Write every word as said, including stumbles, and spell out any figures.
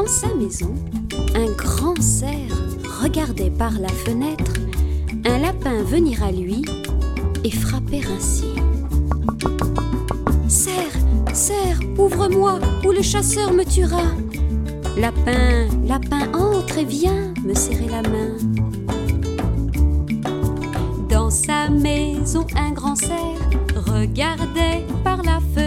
sa maison, un grand cerf regardait par la fenêtre un lapin venir à lui et frapper ainsi. Cerf, cerf, ouvre-moi ou le chasseur me tuera. Lapin, lapin, entre et viens me serrer la main. Dans sa maison, un grand cerf regardait par la fenêtre